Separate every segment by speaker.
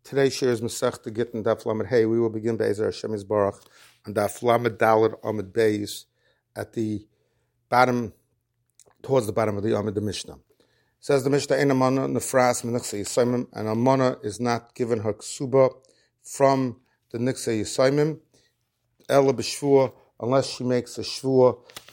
Speaker 1: Today's share is Masechta Gittin Daf Lamed Hey. We will begin Be'ezer Hashem Yisbarach on Daf Lamed Daled Amud Beis at the bottom, towards the bottom of the Amud the Mishnah. Says the Mishnah, Ein Amana Nefras M'Nichse Yisayimim, and Amana is not given her ksuba from the Nichse Yisayimim, Ela B'Shvua, unless she makes a shvua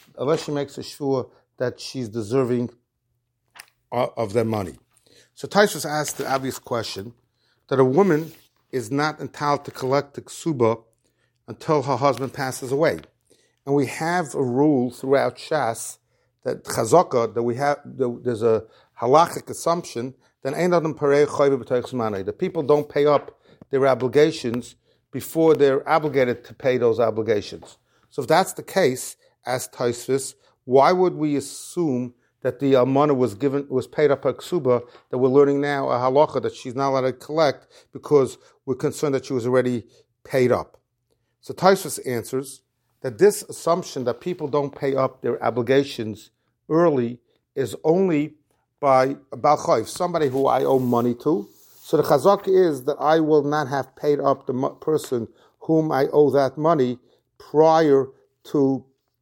Speaker 1: that she's deserving of their money. So Taisvus asked the obvious question that a woman is not entitled to collect the ksuba until her husband passes away. And we have a rule throughout Shas that chazaka, that there's a halachic assumption that the people don't pay up their obligations before they're obligated to pay those obligations. So if that's the case, as Taisvus, why would we assume that the almana was paid up her ksuba, that we're learning now a halacha that she's not allowed to collect because we're concerned that she was already paid up? So Taisvus answers that this assumption that people don't pay up their obligations early is only by a Baal Chayv, somebody who I owe money to. So the chazak is that I will not have paid up the person whom I owe that money prior to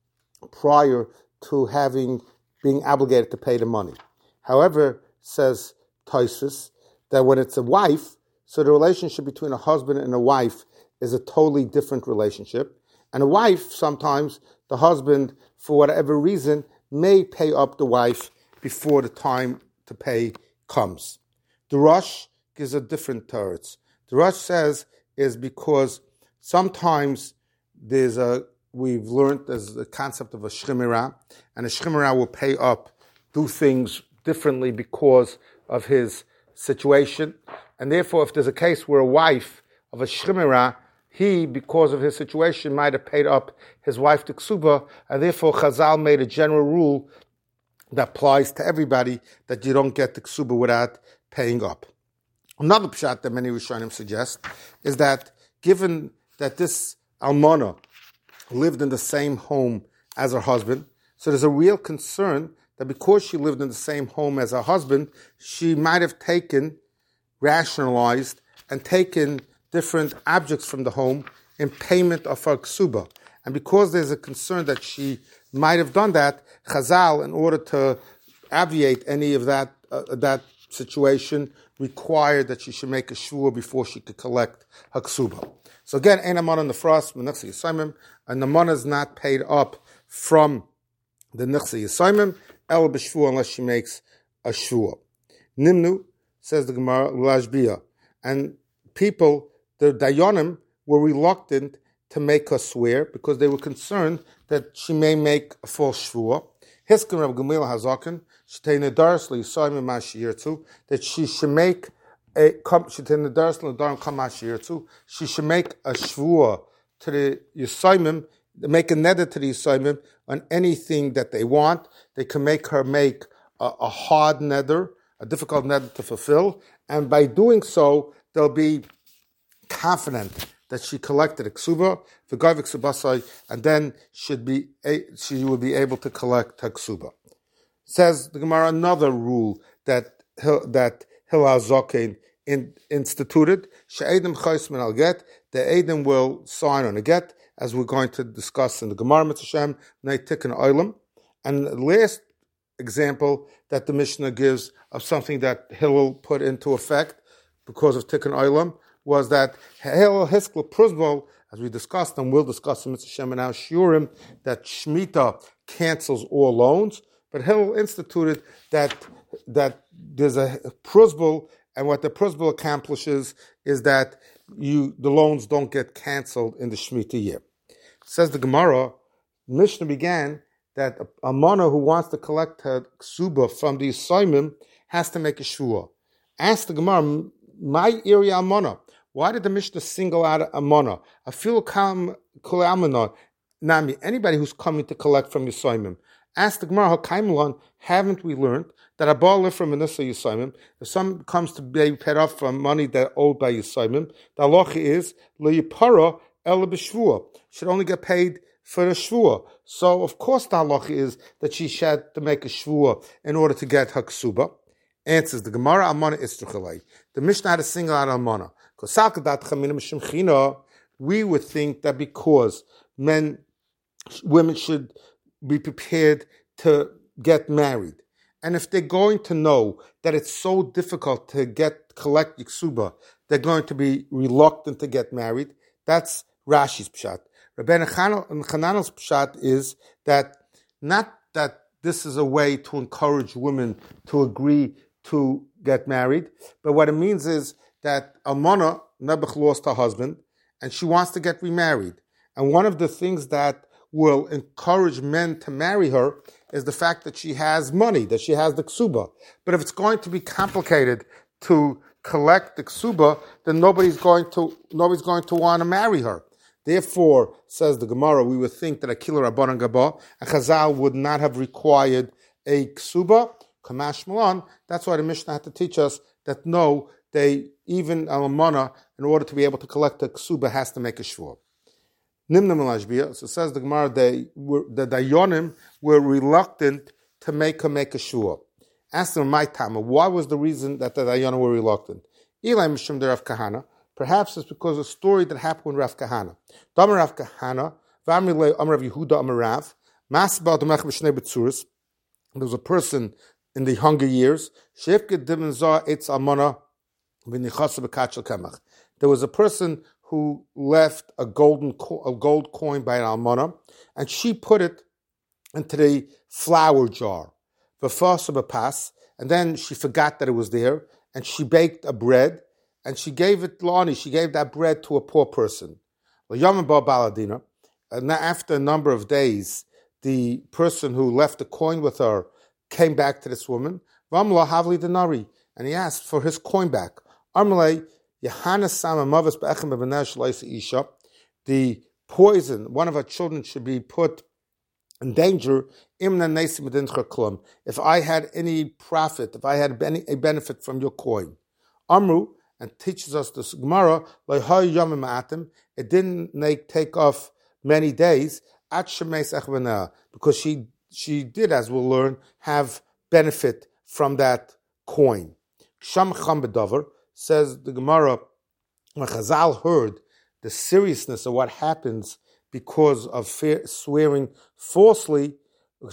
Speaker 1: being obligated to pay the money. However, says Taisvus, that when it's a wife, so the relationship between a husband and a wife is a totally different relationship. And a wife, sometimes the husband, for whatever reason, may pay up the wife before the time to pay comes. The Rosh gives a different teretz. The Rosh says is because sometimes we've learned there's the concept of a shchimera, and a shchimera will pay up, do things differently because of his situation. And therefore, if there's a case where a wife of a shchimera, he, because of his situation, might have paid up his wife to ksuba, and therefore Chazal made a general rule that applies to everybody, that you don't get the ksuba without paying up. Another pshat that many Rishonim suggest is that given that this almana lived in the same home as her husband, so there's a real concern that because she lived in the same home as her husband, she might have rationalized and taken different objects from the home in payment of her ksuba. And because there's a concern that she might have done that, Chazal, in order to obviate any of that situation, required that she should make a shvua before she could collect her ksuba. So again, Ein Amana Nefras M'Nichse Yisayimim, and the money is not paid up from the Nichse Yisayimim, El B'Shvua, unless she makes a shvua. Nimnu, says the Gemara, L'Ashbiyah, and people, the Dayanim, were reluctant to make her swear because they were concerned that she may make a false shvua. Hiskim Rav Gamliel Hazaken, Shetei Nedaris L'Yisayimim Mashiyirtu, that she should make she should make a shvua to the Yisayimim, make a neder to the Yisayimim on anything that they want. They can make her make a hard neder, a difficult neder to fulfill, and by doing so, they'll be confident that she collected a ksuba, and then she will be able to collect her ksuba. Says the Gemara another rule that Hillel Zokain instituted, she'edim chaysman al get, the edim will sign on a get, as we're going to discuss in the Gemara Mitzvah Tikkun Olam. And the last example that the Mishnah gives of something that Hillel put into effect because of Tikkun Olam was that Hillel Hiskel Pruzbol, as we discussed and we'll discuss in Mitzvah and now Shurim, that Shemitah cancels all loans, but Hillel instituted that there's a pruzbul, and what the pruzbul accomplishes is that the loans don't get canceled in the Shemitah year. Says the Gemara, Mishnah began that a mana who wants to collect her ksuba from the Yisayimim has to make a shvua. Ask the Gemara, my area amana, why did the Mishnah single out a mana? I feel nami, anybody who's coming to collect from Yisayimim. Ask the Gemara, haven't we learned that a baal from Menisa Yisayimim, if someone comes to be paid off from money that owed by Yisayimim, the halacha is le'yipara el b'shvua, should only get paid for the shvua. So of course the halacha is that she had to make a shvua in order to get her ksuba. Answers the Gemara, Almana Istruchalei. The Mishnah had to single out Almana. We would think that because women should be prepared to get married. And if they're going to know that it's so difficult to collect Yiksuba, they're going to be reluctant to get married. That's Rashi's pshat. Rabbeinu Chananel's pshat is that not that this is a way to encourage women to agree to get married, but what it means is that Almana, Nebuch, lost her husband, and she wants to get remarried. And one of the things that will encourage men to marry her is the fact that she has money, that she has the ksuba. But if it's going to be complicated to collect the ksuba, then nobody's going to want to marry her. Therefore, says the Gemara, we would think that Akila Rabbanan Gaba and Chazal would not have required a ksuba. Kamash Malan. That's why the Mishnah had to teach us that no, even Almana, in order to be able to collect a ksuba, has to make a shvur. Nimna Malashbia. So says the Gemara, the Dayonim were reluctant to make a shvur. Ask them, my Tama, why was the reason that the Dayonim were reluctant? Eli Mishum de Rav Kahana. Perhaps it's because of a story that happened with Rav Kahana. Damar Rav Kahana, Vamrile Amar Rav Yehuda Amar Rav, Masba Domech B'Shnei B'Tzuris. There was a person in the Hunger Years. Shefke Dimen Zah Eitz Almana V'Nichasa B'Kachel Kamach. There was a person who left a gold coin by an almana, and she put it into the flour jar, and then she forgot that it was there, and she baked a bread, and she gave that bread to a poor person. And after a number of days, the person who left the coin with her came back to this woman, and he asked for his coin back. The poison, one of her children should be put in danger. If I had any profit, if I had a benefit from your coin. Amru, and teaches us this Gemara, it didn't take off many days, because she did, as we'll learn, have benefit from that coin. Says the Gemara, when Chazal heard the seriousness of what happens because of swearing falsely, in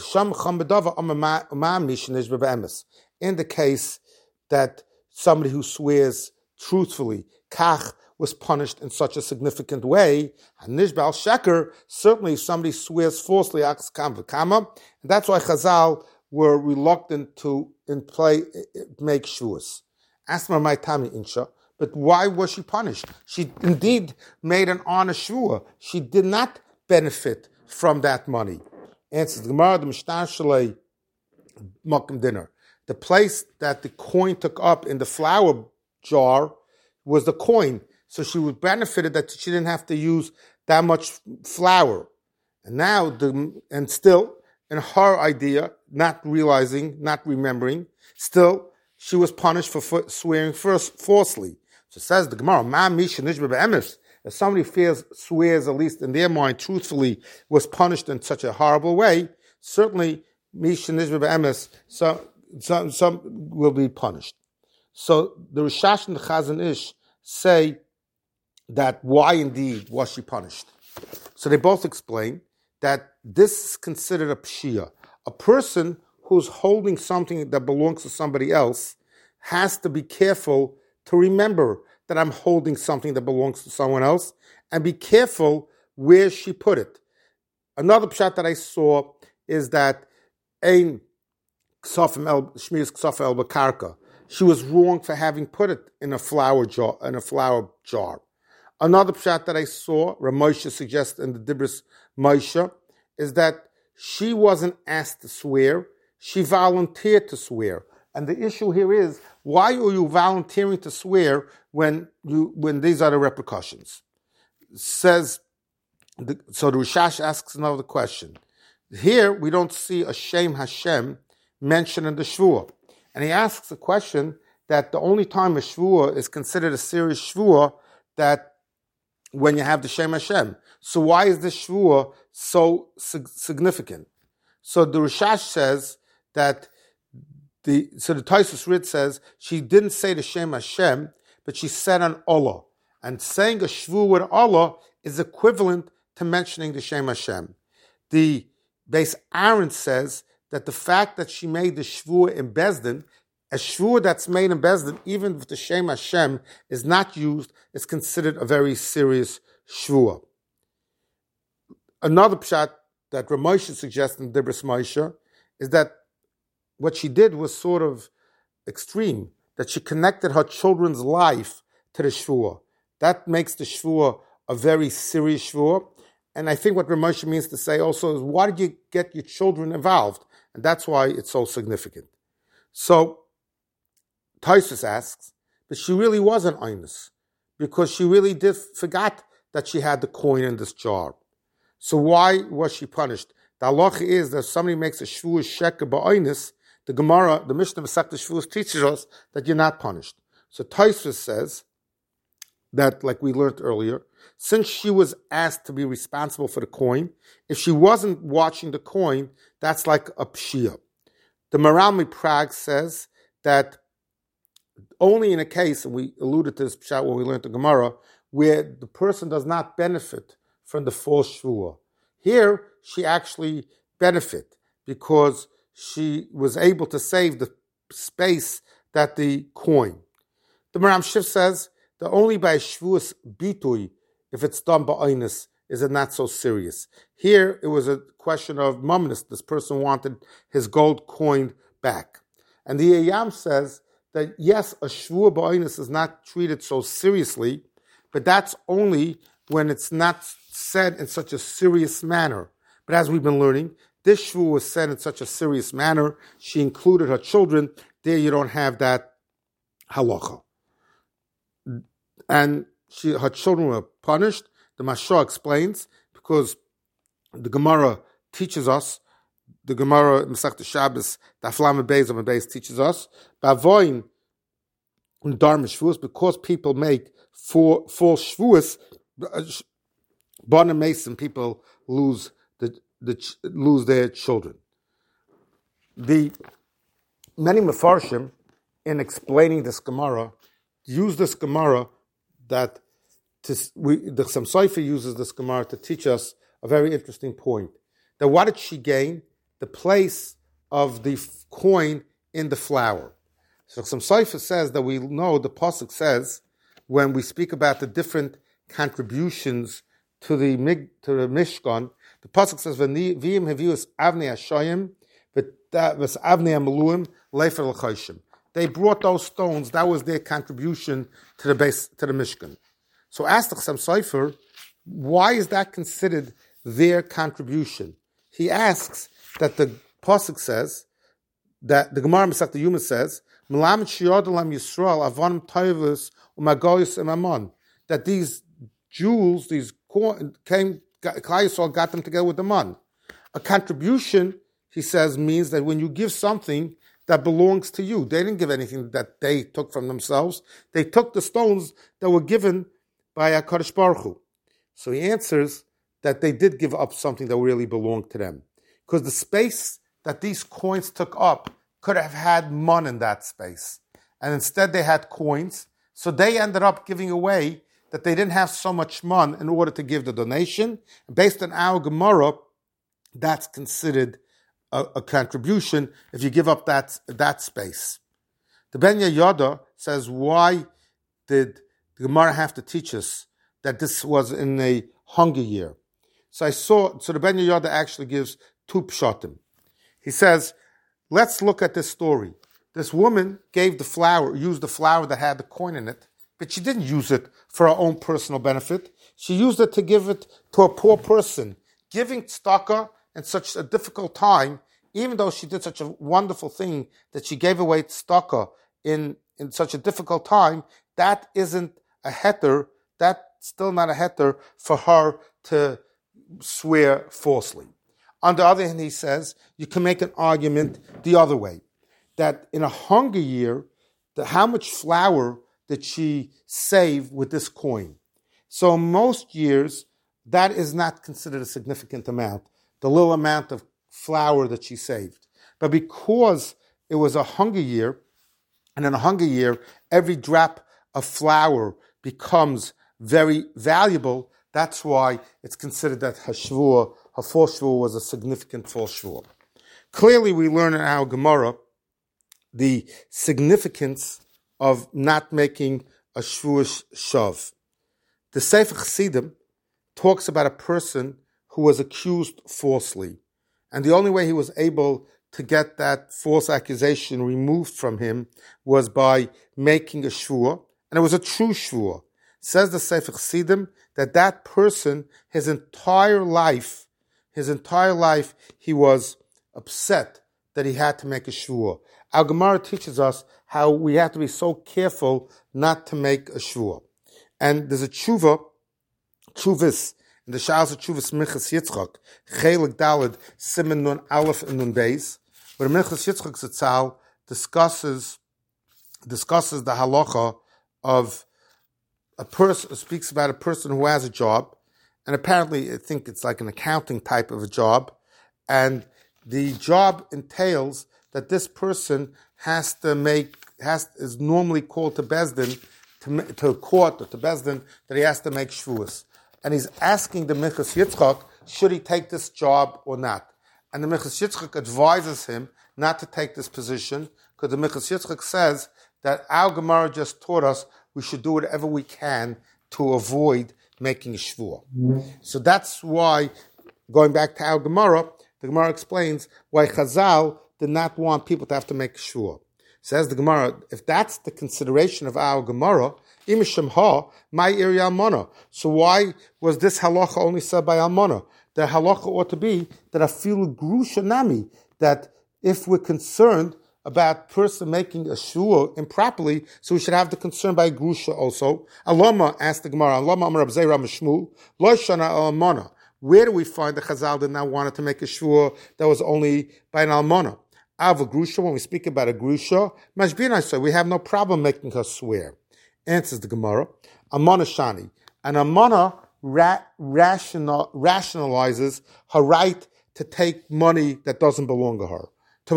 Speaker 1: the case that somebody who swears truthfully, kach, was punished in such a significant way, nishbal sheker, certainly if somebody swears falsely, and that's why Chazal were reluctant to make shuas. Asma my tami insha, but why was she punished? She indeed made an honest shua. She did not benefit from that money. Answers the Gemara, the Mishnah Shalei Makom dinner. The place that the coin took up in the flour jar was the coin, so she was benefited that she didn't have to use that much flour. And now, still, in her idea, not realizing, not remembering, still, she was punished for swearing falsely. So says the Gemara, if somebody swears, at least in their mind, truthfully, was punished in such a horrible way, certainly, some will be punished. So the Rishash and the Chazon Ish say that why indeed was she punished. So they both explain that this is considered a pshia. A person who's holding something that belongs to somebody else has to be careful to remember that I'm holding something that belongs to someone else, and be careful where she put it. Another pshat that I saw is that ein ksafim shmiras ksaf el bakarka. She was wrong for having put it in a flour jar. Another pshat that I saw, Ramosha suggests in the Dibris Moshe, is that she wasn't asked to swear; she volunteered to swear. And the issue here is, why are you volunteering to swear when these are the repercussions? So the Rishash asks another question. Here we don't see a Shem Hashem mentioned in the Shvuah. And he asks a question that the only time a Shvuah is considered a serious Shvuah, that when you have the Shem Hashem. So why is this Shvuah so significant? So the Rishash says that the Taisus Rid says she didn't say the Shem Hashem, but she said an Allah. And saying a shvu with Allah is equivalent to mentioning the Shem Hashem. The Beis Aaron says that the fact that she made the shvuah in Bezdin, a shvuah that's made in Bezdin, even if the Shem Hashem is not used, is considered a very serious shvuah. Another pshat that Ramosha suggests in Dibros Moshe is that what she did was sort of extreme, that she connected her children's life to the shvuah. That makes the shvuah a very serious shvuah. And I think what Ramosha means to say also is, why did you get your children involved? And that's why it's so significant. So, Tosfos asks, but she really was an Einus, because she really did forgot that she had the coin in this jar. So why was she punished? The halacha is that if somebody makes a shvuah sheker ba'Einus, the Gemara, the Mishnah Masechta Shvuos teaches us that you're not punished. So Tosfos says that, like we learned earlier, since she was asked to be responsible for the coin, if she wasn't watching the coin, that's like a pshia. The Maral Prague says that only in a case, and we alluded to this pshat when we learned the Gemara, where the person does not benefit from the false shvuah. Here, she actually benefit because she was able to save the space that the coin. The Maram Shif says that only by shvuas bitui, if it's done by Einus, is it not so serious. Here, it was a question of mumnus. This person wanted his gold coin back. And the Yam says that yes, a shvuah by Einus is not treated so seriously, but that's only when it's not said in such a serious manner. But as we've been learning, this shvuah was said in such a serious manner. She included her children. There you don't have that halacha. And her children were punished. The Mashah explains, because the Gemara teaches us, the Gemara Masechta Shabbos, the Aflam Beis and Beis teaches us, Bavoin and Dharma Shvuos, because people make false Shvuos, Bana Mason, people lose their children. The many Mefarshim, in explaining this Gemara, use this Gemara that the Chassam Sofer uses this Gemara to teach us a very interesting point. That what did she gain? The place of the coin in the flour. So Chassam Sofer says that we know, the Pasuk says, when we speak about the different contributions to the Mishkan, the Pasuk says, "V'im hevius avnei hashayim v'as avnei hameluim leifer l'chayshim." They brought those stones. That was their contribution to the base, to the Mishkan. So ask the Chassam Sofer, why is that considered their contribution? He asks that the Pasuk says, that the Gemara Masechta Yuma says, "Melamed shiyodalam Yisrael avanim tovus umagoyus imamon," that these jewels, these Klal Yisrael got them together with the man. A contribution, he says, means that when you give something that belongs to you, they didn't give anything that they took from themselves. They took the stones that were given by HaKadosh Baruch Hu. So he answers that they did give up something that really belonged to them. Because the space that these coins took up could have had mun in that space. And instead they had coins. So they ended up giving away that they didn't have so much mun in order to give the donation. Based on our Gemara, that's considered a contribution if you give up that space. The Ben Yehoyada says, why did the Gemara have to teach us that this was in a hunger year? So the Ben Yehoyada actually gives two pshatim. He says, let's look at this story. This woman used the flour that had the coin in it, but she didn't use it for her own personal benefit. She used it to give it to a poor person. Giving tzedakah in such a difficult time, even though she did such a wonderful thing that she gave away tzedakah in such a difficult time, that isn't a heter, that's still not a heter for her to swear falsely. On the other hand, he says, you can make an argument the other way, that in a hunger year, how much flour did she save with this coin? So most years, that is not considered a significant amount, the little amount of flour that she saved. But because it was a hunger year, and in a hunger year, every drop of flour becomes very valuable. That's why it's considered that her false shvua was a significant false shvua. Clearly, we learn in our Gemara the significance of not making a shvuah shav. The Sefer Chassidim talks about a person who was accused falsely, and the only way he was able to get that false accusation removed from him was by making a shvuah, and it was a true shvuah. Says the Sefer Chassidim that person, his entire life, he was upset that he had to make a shvuah. Our Gemara teaches us how we have to be so careful not to make a shvuah. And there's a tshuvis, in the Sha'as of Tshuvas Minchas Yitzchak, Chelik Daled, Siman Nun Aleph and Nun Beis, where Minchas Yitzchak Zatzal discusses the halacha of a person, speaks about a person who has a job, and apparently I think it's like an accounting type of a job, and the job entails that this person is normally called to Bezdin, to a court or to Bezdin, that he has to make shvuas. And he's asking the Minchas Yitzchak, should he take this job or not? And the Minchas Yitzchak advises him not to take this position, because the Minchas Yitzchak says that our Gemara just taught us we should do whatever we can to avoid making a shvuah. So that's why, going back to our Gemara, the Gemara explains why Chazal did not want people to have to make a shvuah. Says the Gemara, if that's the consideration of our Gemara, my area almana. So why was this halacha only said by almana? The halacha ought to be that afilu grusha nami, that if we're concerned about person making a shvuah improperly, so we should have the concern by grusha also. Alama asked the Gemara, Alama amar Rab Zera Mishmu, lo shana almana. Where do we find the Chazal did not want to make a shvuah that was only by an almana? Ava grusha, when we speak about a grusha, mashbin I say we have no problem making her swear. Answers the Gemara, Amana Shani. And Amana rationalizes her right to take money that doesn't belong to her.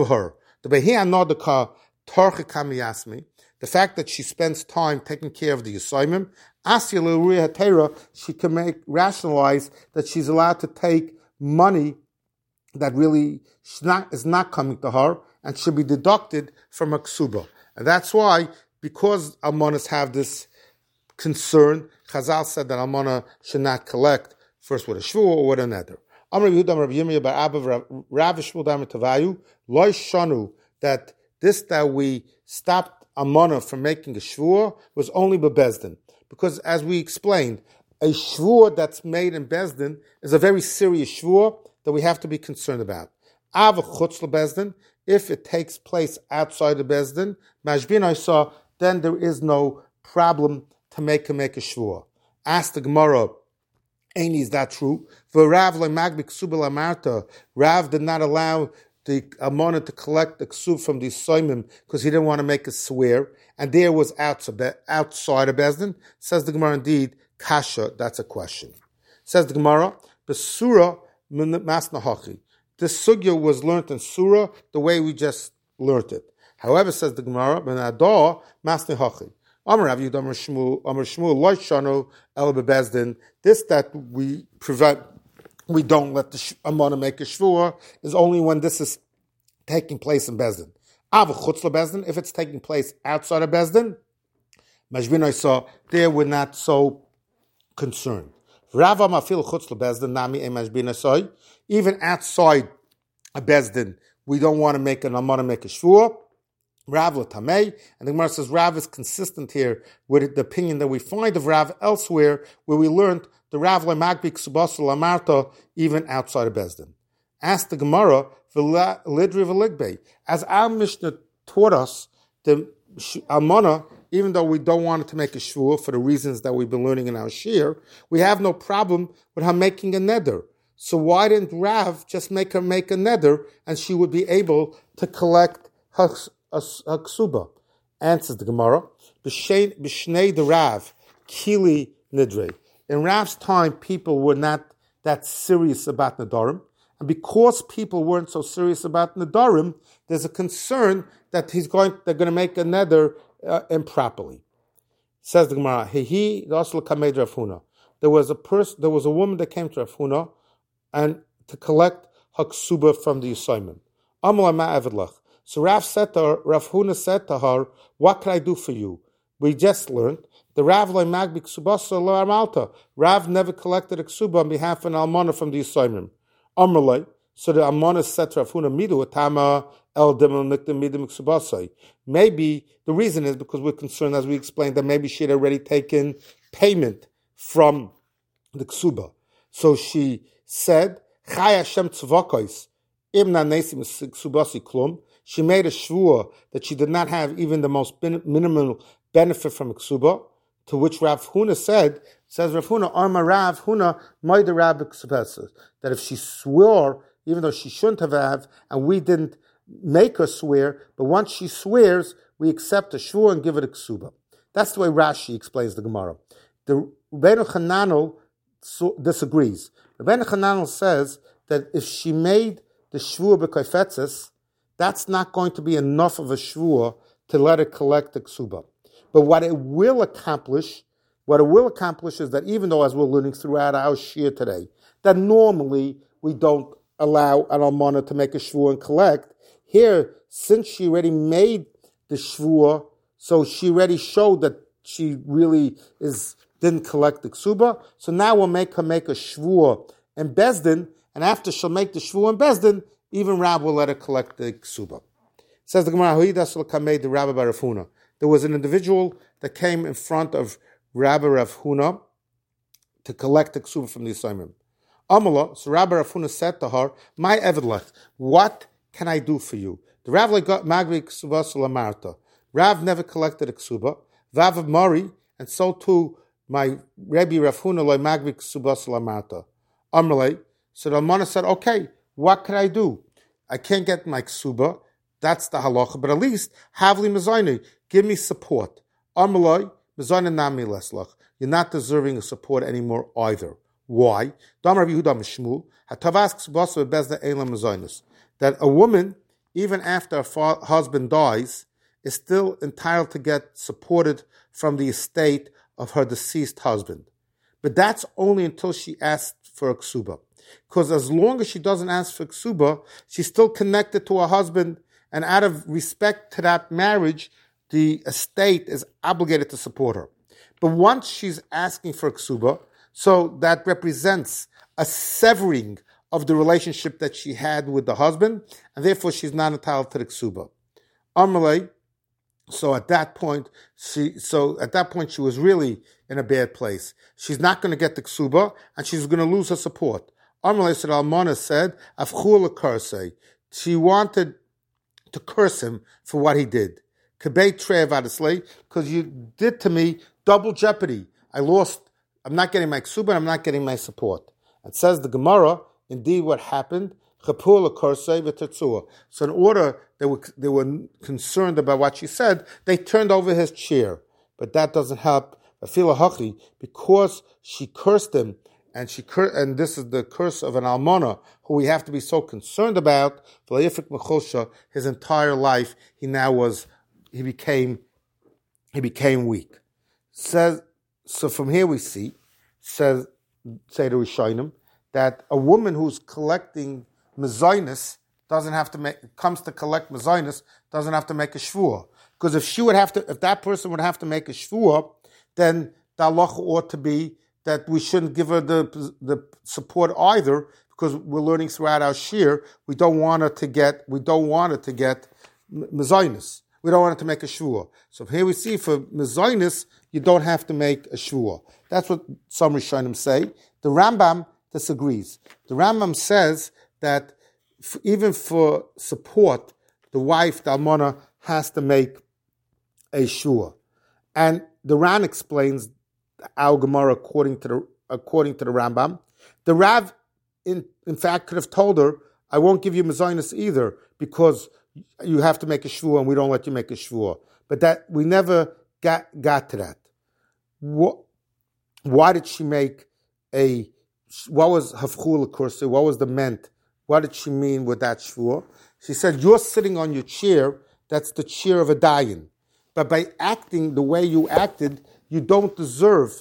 Speaker 1: The fact that she spends time taking care of the Yisayimim, she can rationalize that she's allowed to take money that really is not coming to her and should be deducted from a ksuba. And that's why, because almanas have this concern, Chazal said that almana should not collect first with a shvuah or with a neder. That this that we stopped almana from making a shvuah was only bebezdin, because as we explained, a shvuah that's made in bezdin is a very serious shvuah that we have to be concerned about. Av chutz lebezdin, if it takes place outside the bezdin, mashbin I saw, then there is no problem to make a shvuah. Ask the Gemara, Aini, is that true? Rav did not allow the Amona to collect the ksub from the Soimim because he didn't want to make a swear, and there was outside of Bezdin. Says the Gemara, indeed, kasha, that's a question. Says the Gemara, Besura masnahachi. This sugya was learnt in Surah the way we just learnt it. However, says the Gemara, Benadah masnahachi. Amar Rav Yehuda Amar Shmuel Lo Shanu El Bebezdin. This that we don't let the Amana make a shvuah is only when this is taking place in Bezdin. Av chutz lebezdin, if it's taking place outside of Bezdin, Mashvin I saw there we're not so concerned. Rava mafil chutz lebezdin nami e Mashvin I saw, even outside a Bezdin we don't want to make an Amana make a shvuah. Rav Tamei, and the Gemara says Rav is consistent here with the opinion that we find of Rav elsewhere, where we learned the Rav Lemagbik Subasul Lamarta even outside of Bezdin. Ask the Gemara, Lidri Veligbe, as our Mishnah taught us, the Almana, even though we don't want it to make a shvuah for the reasons that we've been learning in our shir, we have no problem with her making a neder. So why didn't Rav just make her make a neder, and she would be able to collect her ksuba? Answers the Gemara, B'shnei the Rav, Kili Nidre. In Rav's time, people were not that serious about Nadarim, and because people weren't so serious about Nadarim, there's a concern that they're going to make a neder improperly. Says the Gemara, there was a woman that came to Rav Huna and to collect her ksuba from the Yisayimim. So Rav Huna said to her, what can I do for you? We just learned the Rav never collected a ksuba on behalf of an almana from the Yisayimim. So the almana said to Rav Huna, midu atama el demon midim ksubasai. Maybe the reason is because we're concerned, as we explained, that maybe she had already taken payment from the ksuba. So she said, Chai Hashem tzvakos imna nesim ksubasi klum. She made a shvua that she did not have even the most minimal benefit from a ksuba. To which Rav Huna says Rav Huna, Arma Rav Huna, Maida Rav Ksubasa, that if she swore, even though she shouldn't have, and we didn't make her swear, but once she swears, we accept a shvur and give it a ksuba. That's the way Rashi explains the Gemara. The Rebbeinu Chananel disagrees. Rebbeinu Chananel says that if she made the shvur b'kaifetzes, that's not going to be enough of a shvur to let her collect the ksuba. But what it will accomplish is that even though, as we're learning throughout our shir today, that normally we don't allow an almana to make a shvur and collect, here, since she already made the shvur, so she already showed that she really didn't collect the ksuba, so now we'll make her make a shvur in Bezdin, and after she'll make the shvur in Bezdin, even Rab will let her collect the ksuba. Says the Gemara, the Rabbi bar Rav Huna. There was an individual that came in front of Rabbi Rav Huna to collect the ksuba from the Yisayimim. Amala, so Rabbi Rav Huna said to her, my evidlech, what can I do for you? The Rav got magri ksuba sulamarta. Rav never collected a ksuba. Vav of Mari, and so too my Rebbe Rav Huna loy magri ksuba sulamarta. Amrle, so the Almana said, okay, what can I do? I can't get my ksuba. That's the halacha, but at least havli mezayne, give me support. Amrle, mezayne nami leslach. You're not deserving of support anymore either. Why? That a woman, even after her husband dies, is still entitled to get supported from the estate of her deceased husband. But that's only until she asks for a ksuba. Because as long as she doesn't ask for ksuba, she's still connected to her husband, and out of respect to that marriage, the estate is obligated to support her. But once she's asking for ksuba, so that represents a severing of the relationship that she had with the husband, and therefore she's not entitled to the ksuba. Amalei, so at that point she was really in a bad place. She's not going to get the ksuba, and she's going to lose her support. Amalei said, Almana said, Afchul Kursei. She wanted to curse him for what he did. Because you did to me double jeopardy. I'm not getting my ksuba, I'm not getting my support. And says the Gemara, indeed what happened, so in order, they were concerned about what she said, they turned over his chair. But that doesn't help. Because she cursed him, and this is the curse of an almana, who we have to be so concerned about, his entire life, he became weak. So from here we say the Rishonim, that a woman who's collecting mezainis comes to collect mezainis, doesn't have to make a shvua. Because if that person would have to make a shvua, then the halacha ought to be that we shouldn't give her the support either, because we're learning throughout our shir, we don't want her to get mezainis. We don't want it to make a shvua. So here we see for mezainis, you don't have to make a shvua. That's what some Rishonim say. The Rambam disagrees. The Rambam says that even for support, the wife, the almana, has to make a shvua. And the Ran explains our Gemara according to the Rambam. The Rav, in fact, could have told her, I won't give you mezainis either, because you have to make a shvua, and we don't let you make a shvua. But that we never got to that. Why did she make what was hafchula kursi? What was the meant? What did she mean with that shvua? She said, you're sitting on your chair, that's the chair of a dayan. But by acting the way you acted, you don't deserve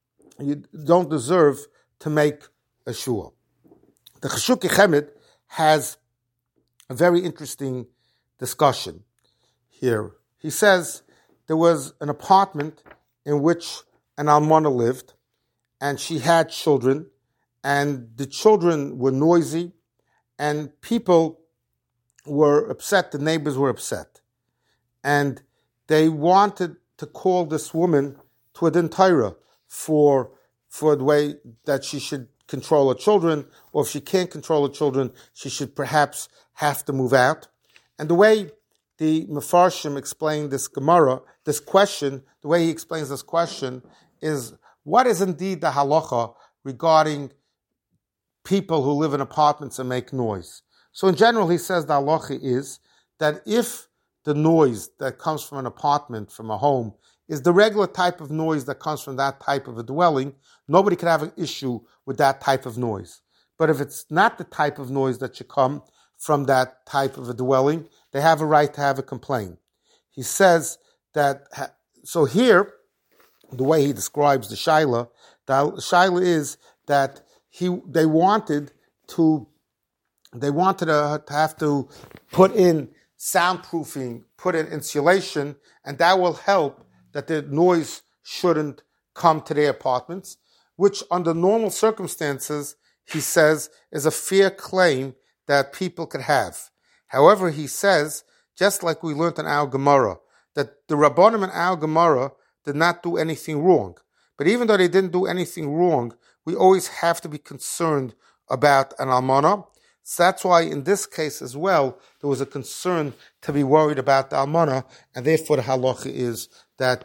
Speaker 1: to make a shua. The Cheshukei Chemed has a very interesting discussion here. He says there was an apartment in which an almana lived, and she had children, and the children were noisy, and people were upset, the neighbors were upset. And they wanted to call this woman to a din Torah for the way that she should control her children, or if she can't control her children, she should perhaps have to move out. And the way the Mefarshim explained this question, the way he explains this question is, what is indeed the halacha regarding people who live in apartments and make noise? So in general, he says the halacha is that if the noise that comes from an apartment, from a home, is the regular type of noise that comes from that type of a dwelling, nobody can have an issue with that type of noise. But if it's not the type of noise that should come from that type of a dwelling, they have a right to have a complaint. He says that, so here, the way he describes the shaila is that they wanted to have to put in soundproofing, put in insulation, and that will help that the noise shouldn't come to their apartments, which under normal circumstances, he says, is a fair claim that people could have. However, he says, just like we learned in our Gemara, that the Rabbanim in our Gemara did not do anything wrong. But even though they didn't do anything wrong, we always have to be concerned about an almana. So that's why in this case as well, there was a concern to be worried about the almana, and therefore the halacha is that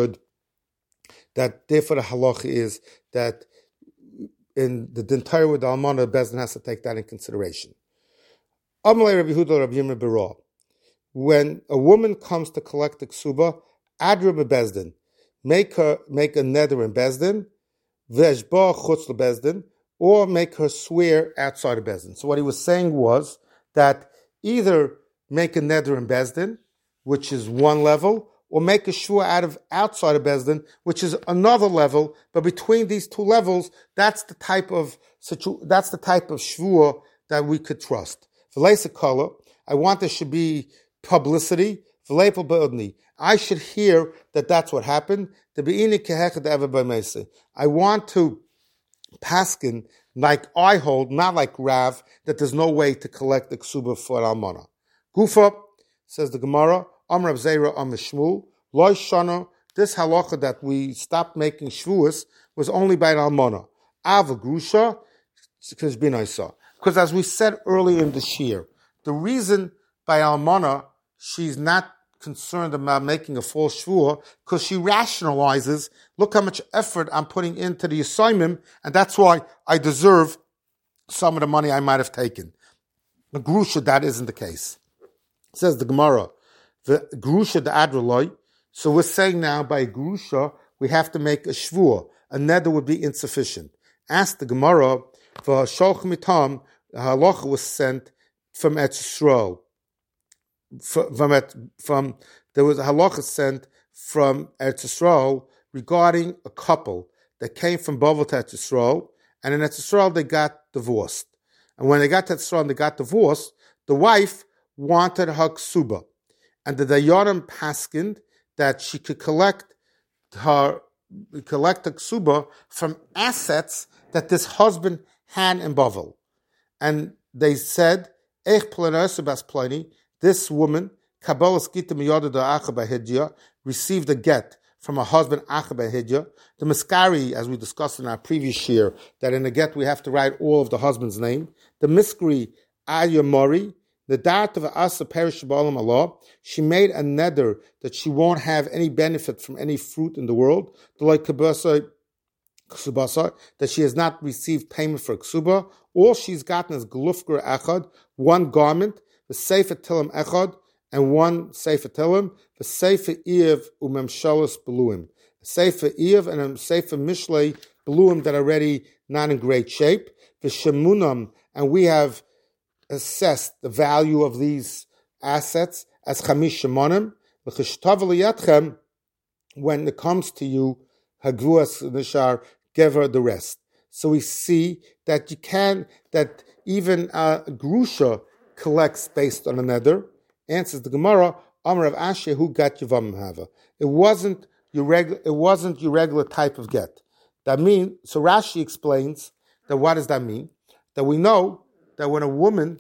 Speaker 1: in the din Torah with the almana, the Bezdin has to take that in consideration. Amalei Rabbi Yehuda Rabbi Yirmiyah Bera. When a woman comes to collect the ksuba, adra bebezdin, make a neder in bezdin, v'eshba chutz lebezdin, or make her swear outside of bezdin. So what he was saying was that either make a neder in bezdin, which is one level, or make a shua outside of bezdin, which is another level. But between these two levels, that's the type of shvua that we could trust. V'leisa kala, I want there should be publicity. V'leipel be'odni, I should hear that that's what happened. I want to paskin like I hold, not like Rav, that there's no way to collect the ksuba for almana. Gufa, says the Gemara, Amr Rav Zera Amr Shmuel, Lo Shana, this halacha that we stopped making shvuas was only by an almana. Ava grusha, because as we said earlier in the shir, the reason by almana she's not concerned about making a false shvua, because she rationalizes, look how much effort I'm putting into the assignment, and that's why I deserve some of the money I might have taken. The grusha, that isn't the case. It says the Gemara, the grusha the adroloi. So we're saying now by grusha we have to make a shvua. A neder would be insufficient. Ask the Gemara, for sholch mitam, the halacha was sent from Eretz Yisrael. There was a halacha sent from Eretz Yisrael regarding a couple that came from Bavel to Eretz Yisrael, and in Eretz Yisrael they got divorced. And when they got to Eretz Yisrael and they got divorced, the wife wanted her ksuba, and the dayanim paskined that she could collect her ksuba from assets that this husband had in Bavel. And they said, this woman, received a get from her husband Acha Hidya. The Miskari, as we discussed in our previous year, that in a get we have to write all of the husband's name. The Miskri Aya Mori, the Da'at of Asa Perish Ba'alam Allah, she made a neder that she won't have any benefit from any fruit in the world. The like Kabasa, that she has not received payment for ksuba. All she's gotten is glufger echad, one garment, the sefer tilim echad, and one sefer tilim, the sefer Eiv umemshalos beluim, the sefer Eiv and a sefer mishlei beluim that are already not in great shape, the shemunam, and we have assessed the value of these assets as chamish shemonim, the chishtav liyatchem, when it comes to you, Hagvuas Nishar, give her the rest. So we see that that even a Grusha collects based on a neder. Answers the Gemara, Amar of Ashe, who got Yavam Hava. It wasn't your regular type of get. That means, so Rashi explains that what does that mean? That we know that when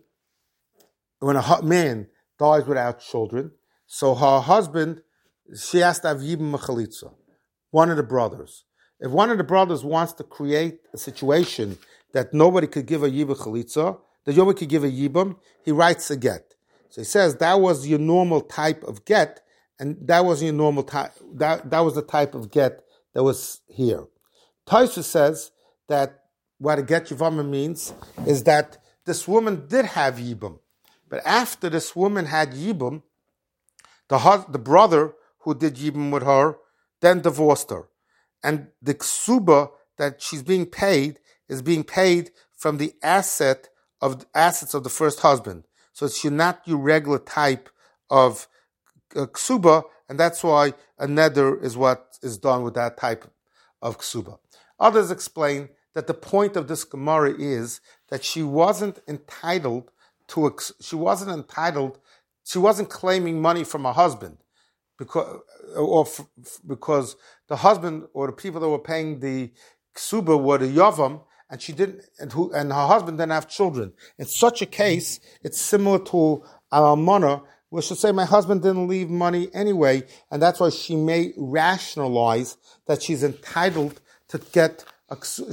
Speaker 1: a man dies without children, so her husband, she has to have Yibam Mechalitza, one of the brothers. If one of the brothers wants to create a situation that nobody could give a Yibam Chalitza, that nobody could give a Yibam, he writes a get. So he says that was your normal type of get, and that wasn't your normal type. That was the type of get that was here. Tosfos says that what a get Yivama means is that this woman did have Yibam, but after this woman had Yibam, the brother who did Yibam with her then divorced her, and the ksuba that she's being paid is being paid from the assets of the first husband. So it's not your regular type of ksuba, and that's why a neder is what is done with that type of ksuba. Others explain that the point of this Gemara is that she wasn't claiming money from her husband because the husband or the people that were paying the ksuba were the yavam, and she didn't, and her husband didn't have children. In such a case, it's similar to almana, where she'll say, my husband didn't leave money anyway, and that's why she may rationalize that she's entitled to get a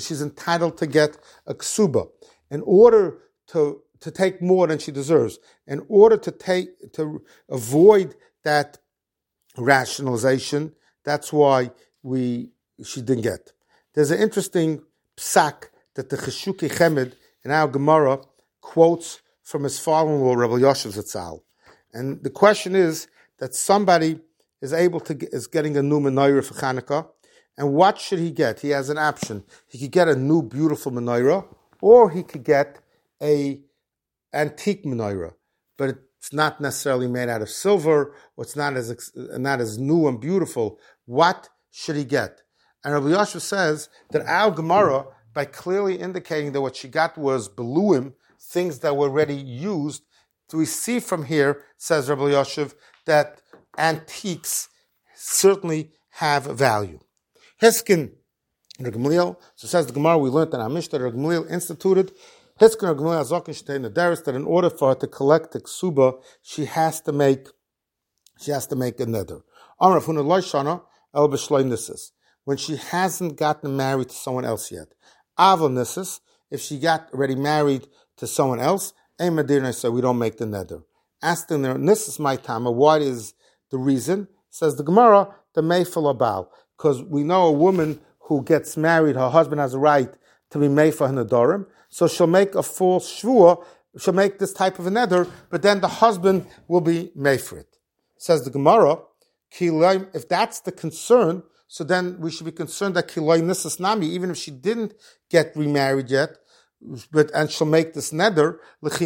Speaker 1: ksuba in order to take more than she deserves. In order to avoid that rationalization, that's why she didn't get. There's an interesting psak that the Cheshuki Chemed in our Gemara quotes from his father-in-law, Rabbi Yoshev Zatzal. And the question is that somebody is getting a new menorah for Chanukah, and what should he get? He has an option. He could get a new beautiful menorah, or he could get a antique menorah, but it's not necessarily made out of silver, or it's not as new and beautiful. What should he get? And Rabbi Yoshev says that our Gemara, by clearly indicating that what she got was beluim, things that were already used, we see from here, says Rabbi Yoshev, that antiques certainly have value. Hiskin Gamliel, so says the Gemara, we learned that our Mishnah Gamliel instituted Hiskin Gamliel Azokin Shtei Nederis, that in order for her to collect the ksuba, she has to make a neder. Amar Huna Loishana El B'Shloi Nisis, when she hasn't gotten married to someone else yet. Aval Nisis, if she got already married to someone else, so we don't make the neder. Asking the Nisis my tama, what is the reason? Says the Gemara, the meifel abal, because we know a woman who gets married, her husband has a right to be meifel nedarim, so she'll make a false shvua, she'll make this type of a neder, but then the husband will be meifel it. Says the Gemara, if that's the concern, so then we should be concerned that kiloi nisas nami, even if she didn't get remarried yet, and she'll make this neder,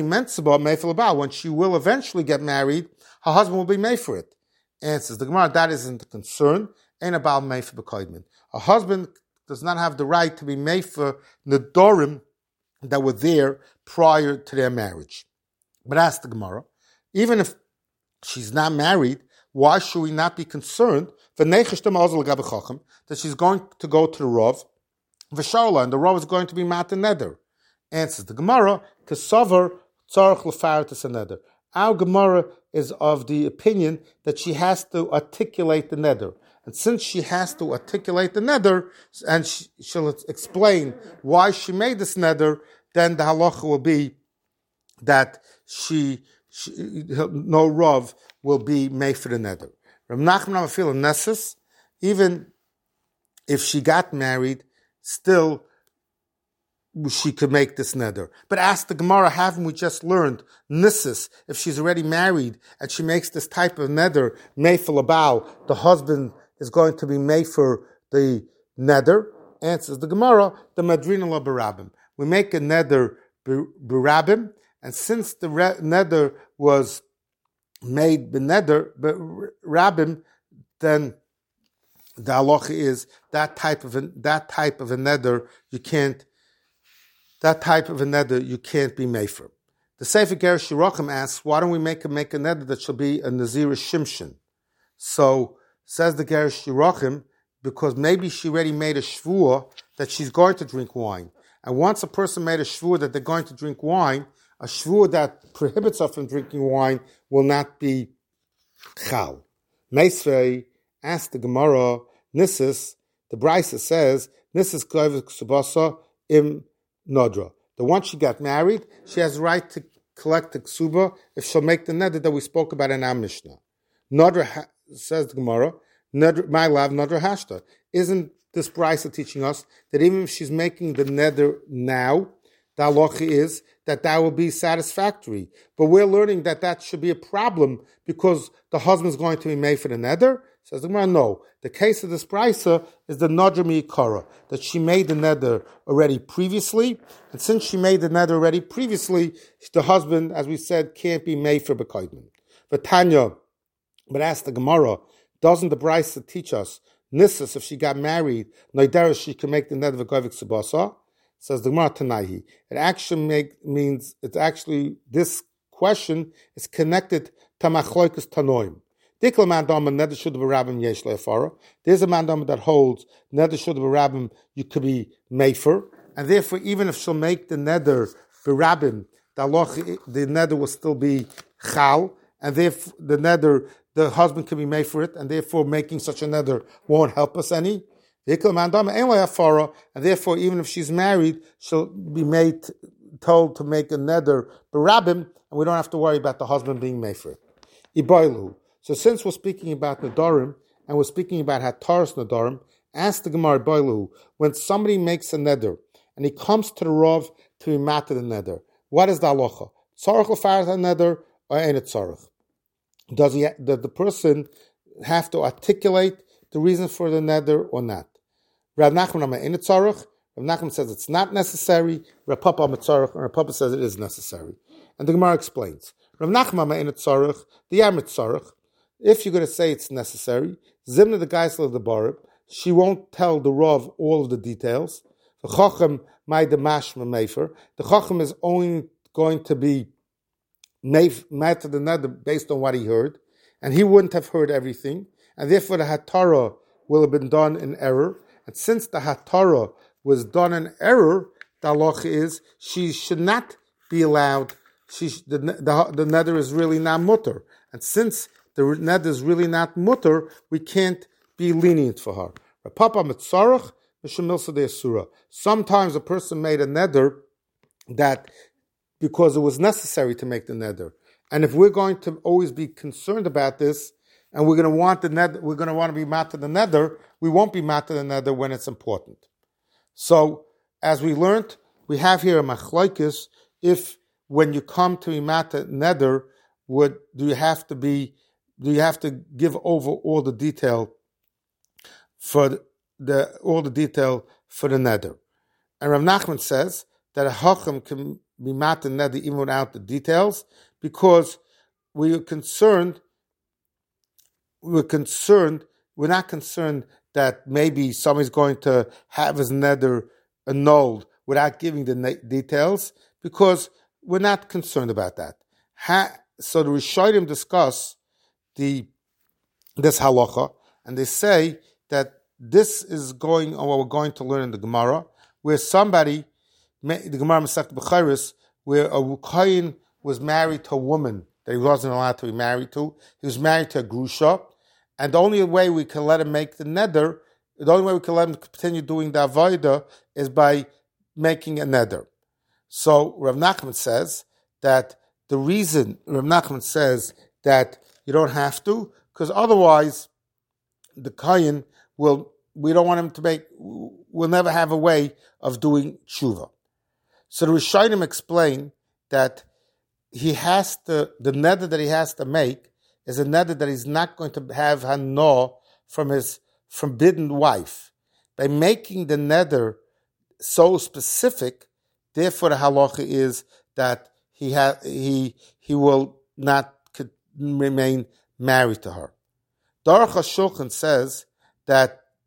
Speaker 1: when she will eventually get married, her husband will be made for it. Answers the Gemara, that isn't the concern. Ain't about made for b'koidmin. A husband does not have the right to be made for nedorim that were there prior to their marriage. But ask the Gemara, even if she's not married, why should we not be concerned that she's going to go to the Rav, and the Rav is going to be matan neder? Answers the Gemara, Kesavar tzarich lefartis neder. Our Gemara is of the opinion that she has to articulate the neder. And since she has to articulate the neder, and she'll explain why she made this neder, then the halacha will be that no Rav will be made for the neder. Rav Nachman Amafil Nessus, even if she got married, still she could make this neder. But ask the Gemara, haven't we just learned Nissus, if she's already married and she makes this type of neder, meifel abal, the husband is going to be made for the neder? Answers the Gemara, the madrina la barabim. We make a neder barabim, and since the neder was made beneder rabim, then the halacha is that type of a neder you can't be mefer. The Sefer Geresh Yirachim asks, why don't we make a neder that shall be a Nazir Shimshon? So says the Geresh Yirachim, because maybe she already made a shvua that she's going to drink wine. And once a person made a shvua that they're going to drink wine, a shvua that prohibits her from drinking wine will not be chal. Meisvei asked the Gemara, Nissus, the Brisa says, Nissus koivik subasa im nodra. The one she got married, she has the right to collect the ksuba if she'll make the neder that we spoke about in our Mishnah. Nodra, says the Gemara, my love, nodra hashta. Isn't this Brisa teaching us that even if she's making the neder now, the halacha is that will be satisfactory. But we're learning that should be a problem because the husband's going to be made for the neder. Says the Gemara, no. The case of this Brisa is the nodra mi'ikara, that she made the neder already previously, and since she made the neder already previously, the husband, as we said, can't be made for b'kaidman. But Tanya, but ask the Gemara, doesn't the Brisa teach us Nissus, if she got married, Noideres, she can make the neder v'goivik subasa? Says the Gemara Tanaihi. It actually means this question is connected to machloikus tanoim. There's a mandama that holds neder shud b'rabim you could be mefer, and therefore even if she'll make the neder b'rabim, the neder will still be chal, and therefore the husband can be made for it, and therefore making such a neder won't help us any. And therefore even if she's married, she'll be told to make a neder b'rabim, and we don't have to worry about the husband being made for it. Iboilu. So since we're speaking about Nadarim, and we're speaking about Hataras Nadarim, ask the Gemara Boilu, when somebody makes a neder, and he comes to the Rav to be matter the neder, what is the halacha? Tzarech l'faras neder, or ain't it tzarech? Does the person have to articulate the reason for the neder or not? Rav Nachman ain't it tzarech? Rav Nachman says it's not necessary. Rav Papa tzarech, and Rav Papa says it is necessary. And the Gemara explains. Rav Nachman ain't it tzarech, the Yamit tzarech. If you're going to say it's necessary, Zimna the Geisel of the Barib, she won't tell the Rav all of the details. The Chacham made the mashma mefer. The Chacham is only going to be mad to the nether based on what he heard, and he wouldn't have heard everything, and therefore the Hatara will have been done in error. And since the Hatara was done in error, the halacha is she should not be allowed. The nether is really not mutter, and since the neder is really not mutter, we can't be lenient for her. Sometimes a person made a neder that because it was necessary to make the neder. And if we're going to always be concerned about this, and we're going to want the neder, we're going to want to be mat to the neder, we won't be mat to the neder when it's important. So, as we learned, we have here a machlokes. If when you come to be mat to neder, do you have to give over all the detail for the neder? And Rav Nachman says that a hacham can be mat and neder even without the details, because we're not concerned that maybe somebody's going to have his neder annulled without giving the details, because we're not concerned about that. So the Rishonim discuss this halacha, and they say that this is what we're going to learn in the Gemara, where somebody, the Gemara Masechet Bechoros, where a kohen was married to a woman that he wasn't allowed to be married to. He was married to a grusha, and the only way we can let him make the neder, the only way we can let him continue doing the avodah is by making a neder. So Rav Nachman says that you don't have to, because otherwise the kohen we'll never have a way of doing tshuva. So the Rishonim explain that the neder that he has to make is a neder that he's not going to have hana from his forbidden wife. By making the neder so specific, therefore the halacha is that he will not remain married to her. Aruch HaShulchan says that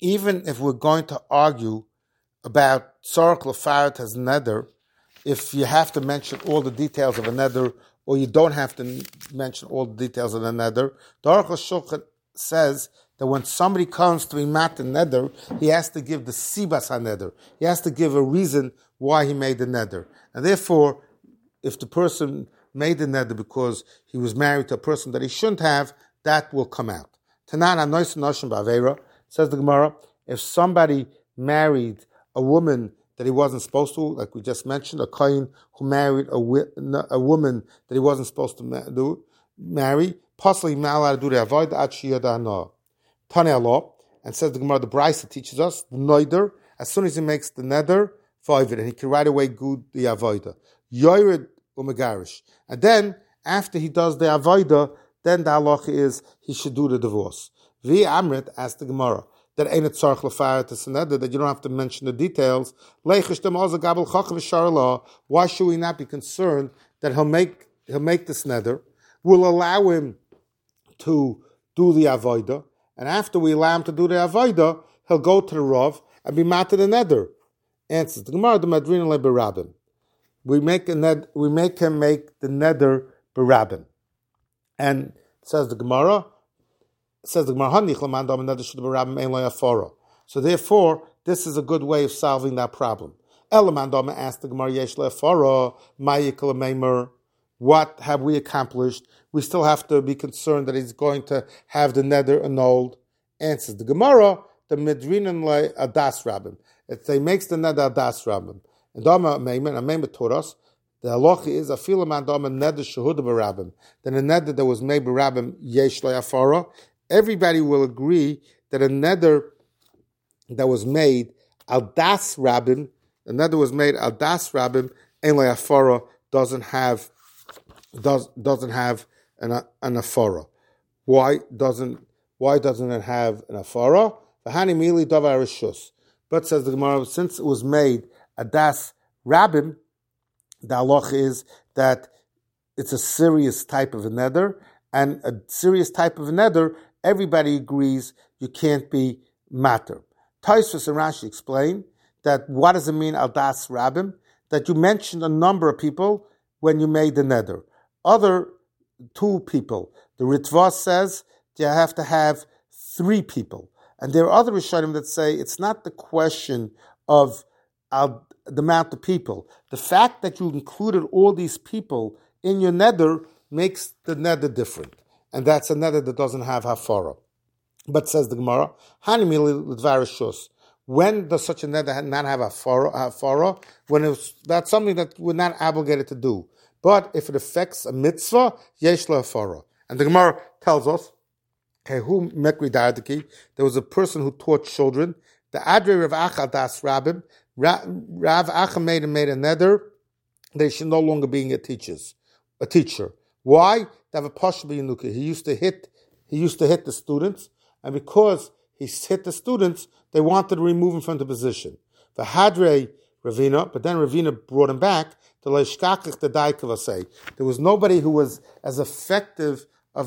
Speaker 1: even if we're going to argue about Tzarech Lefaret as neder, if you have to mention all the details of a neder, or you don't have to mention all the details of the neder, the Aruch HaShulchan says that when somebody comes to be mat the neder, he has to give the sibas ha-neder. He has to give a reason why he made the neder. And therefore, if the person made the neder because he was married to a person that he shouldn't have, that will come out. Tanan anois noshim ba'aveira, says the Gemara, if somebody married a woman that he wasn't supposed to, like we just mentioned, a kohen who married a woman that he wasn't supposed to marry, possibly not allowed to do the avoid at shiyada Tane Allah, and says the Gemara, the Brisa teaches us the noider, as soon as he makes the neder, void, and he can right away do the avoida. Yored umegarish, and then after he does the avoida, then the halacha is he should do the divorce. Vi Amrit asked the Gemara that ain't a tzarech lefaret to neder, that you don't have to mention the details. Why should we not be concerned that he'll make this neder? We'll allow him to do the avoida, and after we allow him to do the avoida, he'll go to the Rav and be matter the neder. Answers the Gemara, the Madrina le berabim. We make him make the neder berabim, and says the Gemara. So therefore, this is a good way of solving that problem. Elamandama asked the Gemara, what have we accomplished? We still have to be concerned that he's going to have the neder annulled. Answers the Gemara, the Medrinan le Adas Rabbim. If he makes the neder Adas Rabbim. And Dama Meimer taught us, the halacha is a filamandama neder shahuda b'rabbim. Then a neder that was made b'rabbim yesh le afara. Everybody will agree that a neder that was made al das rabbim, a neder was made al das rabbim, ein le afara, doesn't have an afara. Why doesn't it have an afara? V'hani mili davar rishus. But says the Gemara, since it was made a das rabbim, the halacha is that it's a serious type of a neder, and a serious type of a neder, everybody agrees you can't be matter. Tosfos and Rashi explain that what does it mean al das rabbim? That you mentioned a number of people when you made the neder. Other two people. The Ritva says you have to have 3 people. And there are other Rishonim that say it's not the question of the amount of people. The fact that you included all these people in your neder makes the neder different. And that's a neder that doesn't have hafara. But says the Gemara, when does such a neder not have hafara? When that's something that we're not obligated to do. But if it affects a mitzvah, yesh la hafara. And the Gemara tells us, there was a person who taught children. The Adre Rav Acha das Rabbim, Rav Acha made a neder, they should no longer be a teacher. Why? They have a pashba yinuka. He used to hit the students, and because he hit the students, they wanted to remove him from the position. The Hadre Ravina, but then Ravina brought him back to leishkachich the daikavasei. There was nobody who was as effective as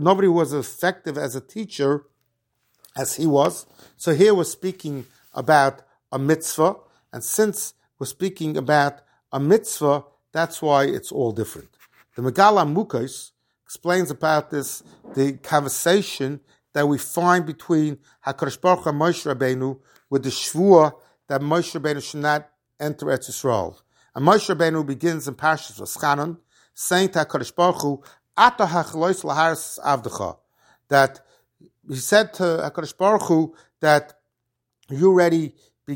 Speaker 1: a teacher as he was. So here we're speaking about a mitzvah, and since we're speaking about a mitzvah, that's why it's all different. The Megala Mukos explains about this, the conversation that we find between HaKadosh Baruch Hu and Moshe Rabbeinu with the shvua that Moshe Rabbeinu should not enter Eretz Yisrael. And Moshe Rabbeinu begins in Parshas V'schanan saying to HaKadosh Baruch Hu, Ata hachlois laharis avdecha, that he said to HaKadosh Baruch Hu that you already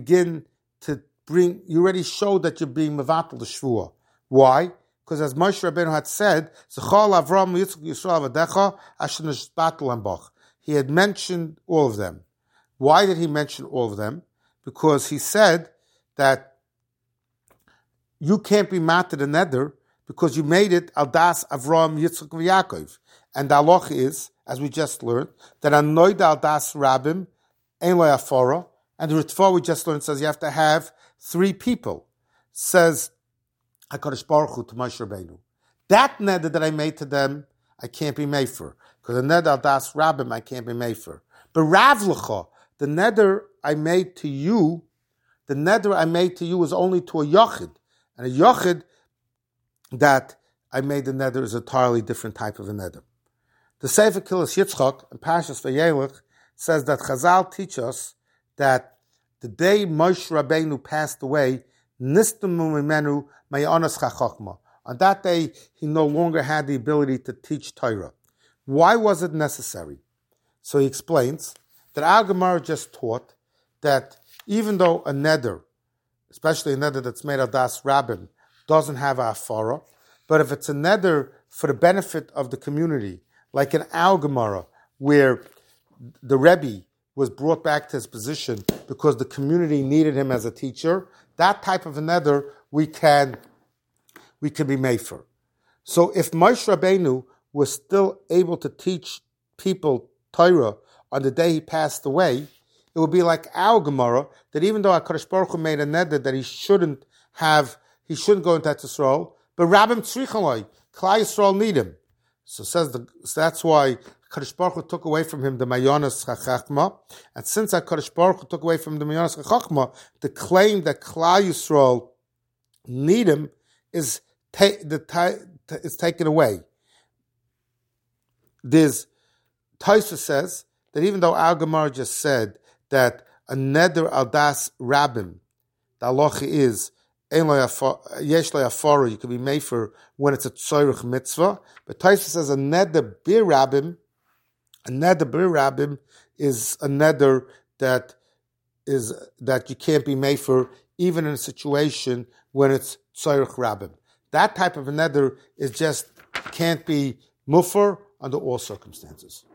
Speaker 1: show that you're being mevatel the shvua. Why? Because as Moshe Rabbeinu had said, he had mentioned all of them. Why did he mention all of them? Because he said that you can't be mated a neder because you made it al das Avram, Yitzchak, Yaakov. And the halacha is, as we just learned, that anoid al das rabbim ein lo yafara. And the Ritva we just learned says you have to have 3 people. Says HaKadosh Baruch Hu to Moshe Rabbeinu, that neder that I made to them, I can't be made for. Because the neder al das rabbim, I can't be made for. But Rav Lecha, the neder I made to you, is only to a yachid. And a yachid that I made the neder is a entirely different type of a neder. The Sefer Kilas Yitzchak in Parshas Vayelech says that Chazal teach us that the day Moshe Rabbeinu passed away, Nistamu Mimenu Mayanas Chachokma. On that day, he no longer had the ability to teach Torah. Why was it necessary? So he explains that our Gemara just taught that even though a neder, especially a neder that's made of das rabbim, doesn't have a hafara, but if it's a neder for the benefit of the community, like in our Gemara, where the Rebbe was brought back to his position because the community needed him as a teacher, that type of a neder we can be made for. So if Moshe Rabbeinu was still able to teach people Torah on the day he passed away, it would be like our Gemara, that even though HaKadosh Baruch Hu made a neder that he shouldn't go into Eretz Yisrael, but Rabbim Tzrichaloi, Klal Yisrael need him. So that's why HaKadosh Baruch Hu took away from him the Mayonas HaChachma, and since HaKadosh Baruch Hu took away from the Mayonas HaChachma, the claim that Klal Yisrael need him is taken away. Tosfos says that even though our Gemara just said that a neder al das rabbim, the halacha is yesh lo yafara, you can be made for when it's a tzorich mitzvah, but Tosfos says a neder bir rabbim is a neder that you can't be made for even in a situation when it's tzorich rabbim. That type of a neder is just can't be mufar under all circumstances.